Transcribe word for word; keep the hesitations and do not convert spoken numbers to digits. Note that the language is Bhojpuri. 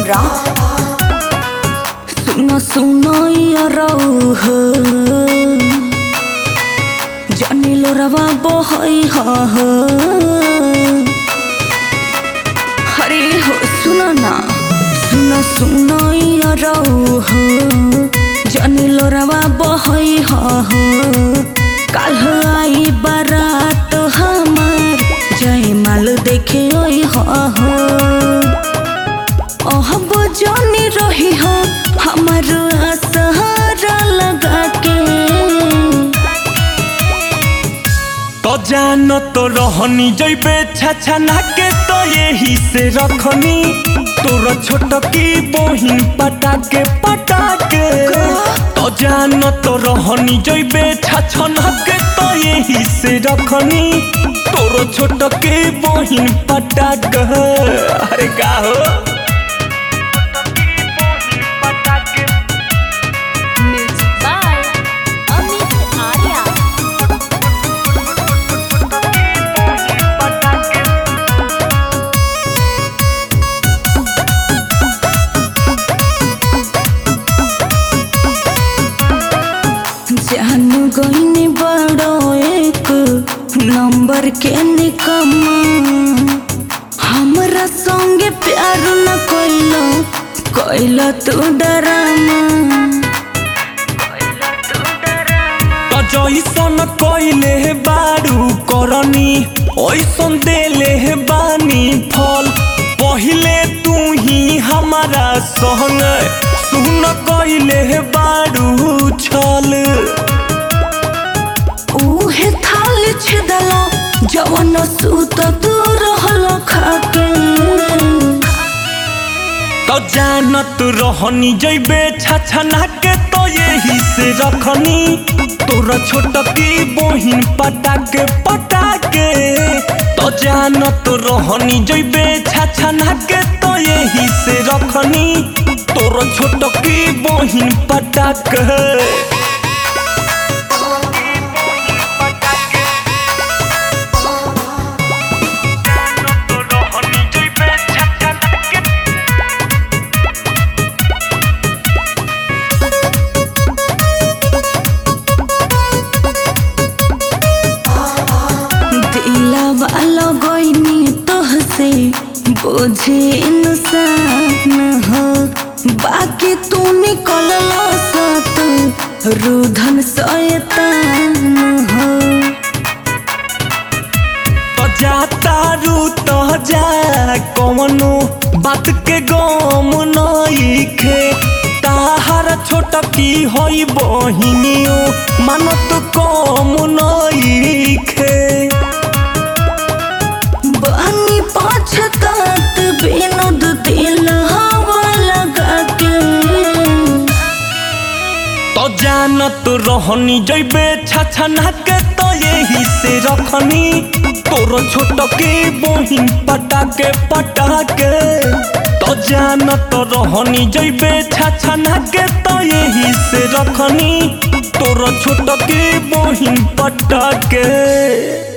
करा सुनो सुनो यारौ हो जानी लो रवा बहई हा हो हरे हो सुनो ना सुनो सुनो यारौ हो जानी लो रवा बहई हा हो काल आई बारात हमार जय माल देखे ओई हा हो अब जानी रही हो हमार सहारा लगा के तो जानो तो रहनी जइबे छछना के तो यही से रखनी तोर छोट की बहिन पटा के पटा के तो जानो तो रहनी जइबे छछना के तो यही से रखनी तोर छोट की बहिन पटा के अरे का हो जानू गईनी बड़ो एक नंबर के निकम्मा हमरा संगे प्यार न कोइलो कोइलो तू डरामा तो जइसन कोइले बारू करनी ओइसन देले बानी फल पहिले तू ही हमारा संग सुन कोइले बारू छल उहे थाल छेदला जवन सूत तू रहल खाके तो जानत रहनी जइबे छछना के तो यही से रखनी तोर छोट की बहिन पटा के पटा के तो जानत रहनी जइबे छछना के तो यही से रखनी तोर छोट की बहिन पटा के बोझे इंसान हो बाकी तू निकल सात रुधन शैतान हो तो जाता रू तो जा कौनो बात के गम नइखे ताहार छोट की होई बहिनियो मानो तो कम नइखे बानी पछतात बिनोद दिल हवा लगा के तो जानत रहनी जइबे छछना के तो यही से रखनी तोर छोट की बहिन पटा के पटा के तो जानत रहनी जइबे छछना के तो यही से रखनी तोर छोट की बहिन पटा के।